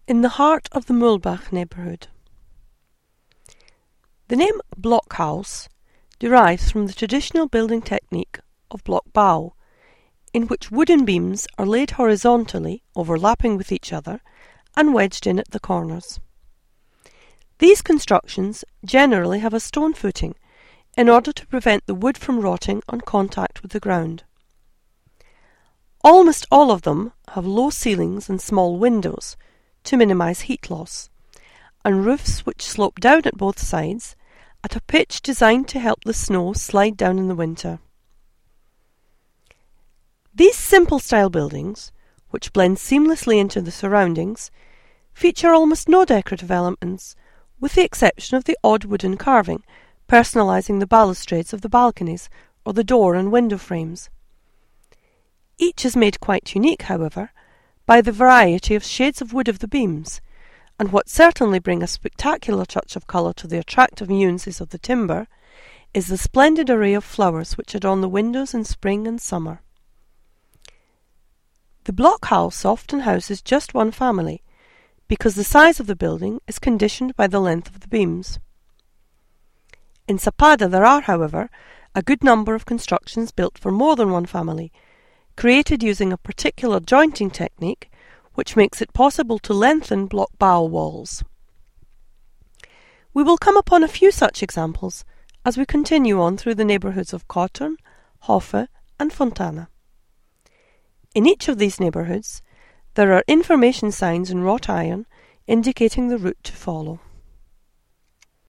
in the heart of the Muhlbach neighbourhood. The name blockhaus derives from the traditional building technique of Blockbau, in which wooden beams are laid horizontally, overlapping with each other, and wedged in at the corners. These constructions generally have a stone footing in order to prevent the wood from rotting on contact with the ground. Almost all of them have low ceilings and small windows to minimise heat loss, and roofs which slope down at both sides at a pitch designed to help the snow slide down in the winter. These simple style buildings, which blend seamlessly into the surroundings, feature almost no decorative elements, with the exception of the odd wooden carving personalising the balustrades of the balconies or the door and window frames. Each is made quite unique, however, by the variety of shades of wood of the beams, and what certainly bring a spectacular touch of colour to the attractive nuances of the timber is the splendid array of flowers which adorn the windows in spring and summer. The blockhouse often houses just one family, because the size of the building is conditioned by the length of the beams. In Sappada there are, however, a good number of constructions built for more than one family, created using a particular jointing technique which makes it possible to lengthen Blockbau walls. We will come upon a few such examples as we continue on through the neighbourhoods of Kottern, Hofe and Fontana. In each of these neighbourhoods there are information signs in wrought iron indicating the route to follow.